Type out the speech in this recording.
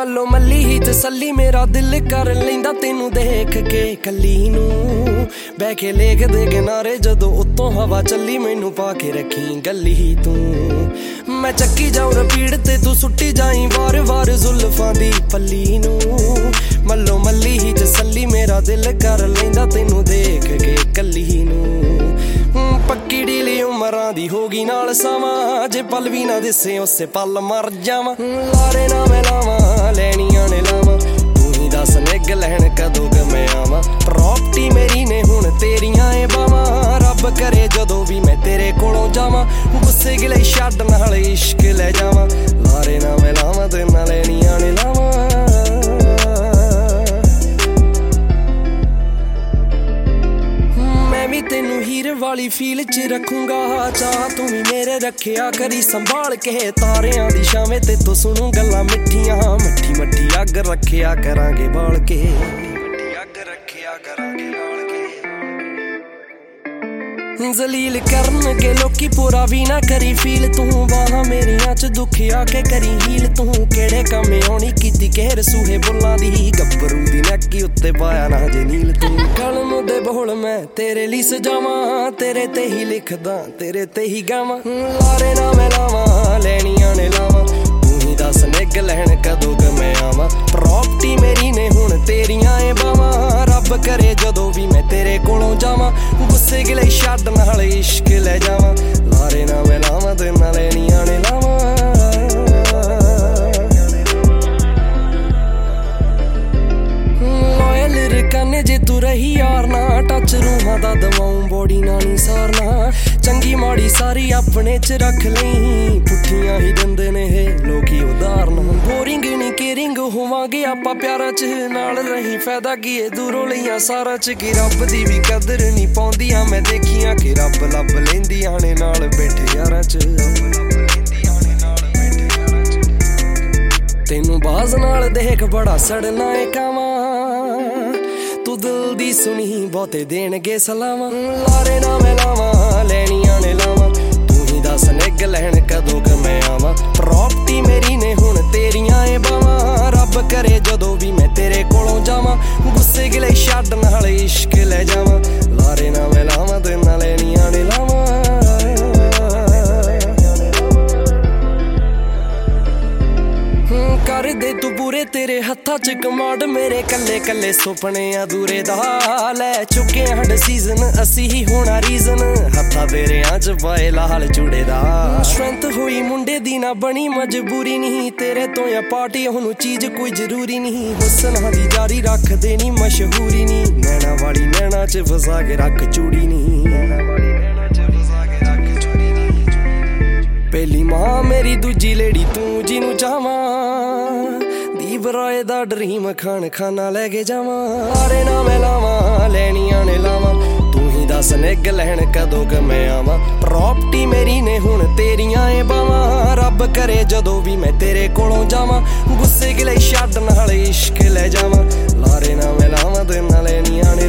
ਮੱਲੋ ਮੱਲੀ ਹੀ ਤਸੱਲੀ ਮੇਰਾ ਦਿਲ ਕਰ ਲੈਂਦਾ ਤੈਨੂੰ ਦੇਖ ਕੇ ਕੱਲੀ ਨੂੰ ਬਹਿ ਕੇ ਲਿਖਦੇ ਕਿਨਾਰੇ ਜਦੋਂ ਉੱਤੋਂ ਹਵਾ ਚੱਲੀ ਮੈਨੂੰ ਪਾ ਕੇ ਰੱਖੀ ਗੱਲੀ ਤੂੰ ਮੈਂ ਚੱਕੀ ਜਾਉ ਰਪੀੜ ਤੇ ਤੂੰ ਸੁੱਟੀ ਜਾਈ ਵਾਰ-ਵਾਰ ਜ਼ੁਲਫਾਂ ਦੀ ਪੱਲੀ ਨੂੰ ਮੱਲੋ ਮੱਲੀ ਹੀ ਤਸੱਲੀ ਮੇਰਾ ਦਿਲ ਕਰ ਲੈਂਦਾ ਤੈਨੂੰ ਦੇਖ ਕੇ ਕੱਲੀ ਨੂੰ ਪੱਕੀ ਢੀਲੀ ਉਮਰਾਂ ਦੀ ਹੋ ਗਈ ਨਾਲ ਸਾਵਾਂ ਜੇ ਪਲ ਵੀ ਨਾ ਦਿਸੇ ਉਸੇ ਪਲ ਮਰ ਜਾਵਾਂ ਲਾਰੇ ਨਾ ਮੈਂ ਲਾਵਾਂ ਲੈਣੀਆਂ ਨੇ ਲਾਵਾਂ ਤੂੰ ਹੀ ਦੱਸ ਨਿੱਘ ਲੈਣ ਕਦੋਂ ਕਿ ਮੈਂ ਆਵਾਂ ਪ੍ਰੋਪਰਟੀ ਮੇਰੀ ਨੇ ਹੁਣ ਤੇਰੀਆਂ ਏ ਬਾਵਾਂ ਰੱਬ ਕਰੇ ਜਦੋਂ ਵੀ ਮੈਂ ਤੇਰੇ ਕੋਲੋਂ ਜਾਵਾਂ ਗੁੱਸੇ ਗਿਲੇ ਛੱਡ ਨਾਲ ਇਸ਼ਕ ਲੈ ਜਾਵਾਂ ਲਾਰੇ ਨਾ ਮੈਂ ਲਾਵਾਂ ਤੇ ਨਾ ਲੈਣੀਆਂ ਨੇ ਲਾਵਾਂ ਤੈਨੂੰ ਹੀਰ ਵਾਲੀ ਫੀਲ ਚ ਰੱਖੂੰਗਾ ਚਾਹ ਤੂੰ ਵੀ ਮੇਰੇ ਰੱਖਿਆ ਕਰੀ ਸੰਭਾਲ ਕੇ ਤਾਰਿਆਂ ਦੀ ਛਾਵੇਂ ਤੇ ਤੂੰ ਸੁਣੂ ਗੱਲਾਂ ਮਿੱਠੀਆਂ ਮੱਠੀ ਮੱਠੀ ਅੱਗ ਰੱਖਿਆ ਕਰਾਂਗੇ ਬਾਲ ਕੇ ਅੱਗ ਰੱਖਿਆ ਕਰਾਂਗੇ ਬਾਲ ਕੇ ਜ਼ਲੀਲ ਕਰਨਗੇ ਲੋਕੀ ਪੂਰਾ ਵੀ ਨਾ ਕਰੀ ਫੀਲ ਤੂੰ ਬਾਹਾਂ ਮੇਰੀਆਂ ਚ ਦੁਖਿਆ ਕੇ ਕਰੀ ਹੀਲ ਤੂੰ ਕਿਹੜੇ ਕੰਮ ਆਉਣੀ ਕੀਤੀ ਕਹਿਰ ਸੂਹੇ ਬੁੱਲਾਂ ਦੀ ਗੱਭਰੂ ਦੀ ਨੱਕੀ ਉੱਤੇ ਪਾਇਆ ਨਾ ਜੇ ਨੀਲ ਤੂੰ ਕਲਮ ਦੇ ਬੋਲ ਮੈਂ ਤੇਰੇ ਲਈ ਸਜਾਵਾਂ ਤੇਰੇ ਤੇ ਹੀ ਲਿਖਦਾ ਤੇਰੇ ਤੇ ਹੀ ਗਾਵਾਂ ਲਾਰੇ ਨਾ ਮੈਂ ਲਾਵਾਂ ਲੈਣੀਆਂ ਨੇ ਲਾਵਾਂ ਤੂੰ ਹੀ ਦੱਸ ਨਿੱਘ ਲੈਣ ਕਦੋਂ ਕਿ ਮੈਂ ਆਵਾਂ ਪ੍ਰੋਪਰਟੀ ਮੇਰੀ ਨੇ ਹੁਣ ਤੇਰੀਆਂ ਏ ਬਾਵਾਂ ਰੱਬ ਕਰੇ ਜਦੋਂ ਵੀ ਮੈਂ ਤੇਰੇ ਕੋਲੋਂ ਜਾਵਾਂ ਗੁੱਸੇ ਗਿਲੇ ਛੱਡ ਨਾਲ ਇਸ਼ਕ ਲੈ ਜਾਵਾਂ ਲਾਰੇ ਨਾ ਮੈਂ ਲਾਵਾਂ ਤੇ ਨਾ ਲੈਣੀਆਂ ਨੇ ਲਾਵਾਂ ਕਾਨੇ ਜੇ ਤੂੰ ਰਹੀ ਯਾਰ ਨਾ ਟੱਚ ਰੂਹਾਂ ਦਾ ਦਵਾਉਂ ਬੋਡੀ ਨਾਲ ਨੀ ਸਾਰਨਾ ਚੰਗੀ ਮਾੜੀ ਸਾਰੀ ਆਪਣੇ ਚ ਰੱਖ ਲਈ ਪੁੱਠੀਆਂ ਹੀ ਦਿੰਦੇ ਨੇ ਇਹ ਲੋਕੀ ਉਦਾਹਰਨ ਬੋਰਿੰਗ ਨੀ ਕੇਰਿੰਗ ਹੋਵਾਂਗੇ ਆਪਾਂ ਪਿਆਰਾਂ ਚ ਨਾਲ ਰਹੀ ਫਾਇਦਾ ਕੀ ਏ ਦੂਰੋਂ ਲਈਆਂ ਸਾਰਾ ਚ ਕਿ ਰੱਬ ਦੀ ਵੀ ਕਦਰ ਨੀ ਪਾਉਂਦੀਆਂ ਮੈਂ ਦੇਖੀਆਂ ਕਿ ਰੱਬ ਲੱਭ ਲੈਂਦੀਆਂ ਨੇ ਨਾਲ ਬੈਠੇ ਯਾਰਾਂ ਚ ਤੈਨੂੰ ਬਾਜ਼ ਨਾਲ ਦੇਖ ਬੜਾ ਸੜਨਾ ਏ ਕਾਵਾਂ ਤੂੰ ਦਿਲ ਦੀ ਸੁਣੀ ਬਹੁਤੇ ਦੇਣਗੇ ਸਲਾਵਾਂ ਲਾਰੇ ਨਾ ਮੈਂ ਲਾਵਾਂ ਲੈਣੀਆਂ ਨੇ ਲਾਵਾਂ ਤੂੰ ਹੀ ਦੱਸ ਨਿੱਘ ਲੈਣ ਕਦੋਂ ਕਿ ਮੈਂ ਆਵਾਂ ਪ੍ਰੋਪਰਟੀ ਮੇਰੀ ਨੇ ਹੁਣ ਤੇਰੀਆਂ ਏ ਬਾਵਾਂ ਰੱਬ ਕਰੇ ਜਦੋਂ ਵੀ ਮੈਂ ਤੇਰੇ ਕੋਲੋਂ ਜਾਵਾਂ ਗੁੱਸੇ ਗਿਲੇ ਛੱਡ ਨਾਲ ਇਸ਼ਕ ਲੈ ਜਾਵਾਂ ਲਾਰੇ ਨਾ ਮੈਂ ਲਾਵਾਂ ਤੇ ਨਾ ਲੈਣੀਆਂ ਨੇ ਲਾਵਾਂ ਕਰਦੇ ਤੂੰ ਪੂਰੇ ਤੇਰੇ ਹੱਥਾਂ ਚ ਕਮਾਂਡ ਮੇਰੇ ਕੱਲੇ ਕੱਲੇ ਸੁਪਨੇ ਅਧੂਰੇ ਦਾ ਲੈ ਚੁੱਕੇ ਹੱਡ ਸੀਜ਼ਨ ਅਸੀਂ ਹੀ ਹੋਣਾ ਰੀਜ਼ਨ ਹੱਥਾਂ ਤੇਰਿਆਂ ਚ ਪਾਏ ਲਾਲ ਚੂੜੇ ਦਾ ਸਟਰੈਂਥ ਹੋਈ ਮੁੰਡੇ ਦੀ ਨਾ ਬਣੀ ਮਜਬੂਰੀ ਨਹੀਂ ਤੇਰੇ ਤੋਂ ਆ ਪਾਰਟੀ ਉਹਨੂੰ ਚੀਜ਼ ਕੋਈ ਜ਼ਰੂਰੀ ਨਹੀਂ ਹੁਸਨਾਂ ਦੀ ਜਾਰੀ ਰੱਖਦੇ ਨੀ ਮਸ਼ਹੂਰੀ ਨਹੀਂ ਨੈਣਾ ਵਾਲੀ ਨੈਣਾ ਚ ਫਸਾ ਕੇ ਰੱਖ ਚੂੜੀ ਨਹੀਂ ਪਹਿਲੀ ਮਾਂ ਮੇਰੀ ਦੂਜੀ ਲੇਡੀ ਤੂੰ ਜਿਹਨੂੰ ਚਾਹਵਾਂ ਦੀਪ ਰਾਏ ਦਾ ਡਰੀਮ ਖਾਨਾ ਲੈ ਕੇ ਜਾਵਾਂ ਲਾਰੇ ਨਾ ਮੈਂ ਲਾਵਾਂ ਲੈਣੀਆਂ ਨੇ ਲਾਵਾਂ ਤੂੰ ਹੀ ਦੱਸ ਨਿੱਘ ਲੈਣ ਕਦੋਂ ਕਿ ਮੈਂ ਆਵਾਂ ਪ੍ਰੋਪਰਟੀ ਮੇਰੀ ਨੇ ਹੁਣ ਤੇਰੀਆਂ ਏ ਬਾਵਾਂ ਰੱਬ ਕਰੇ ਜਦੋਂ ਵੀ ਮੈਂ ਤੇਰੇ ਕੋਲੋਂ ਜਾਵਾਂ ਗੁੱਸੇ ਗਿਲੇ ਛੱਡ ਨਾਲ ਇਸ਼ਕ ਲੈ ਜਾਵਾਂ ਲਾਰੇ ਨਾ ਮੈਂ ਲਾਵਾਂ ਤੇ ਨਾ ਲੈਣੀਆਂ ਨੇ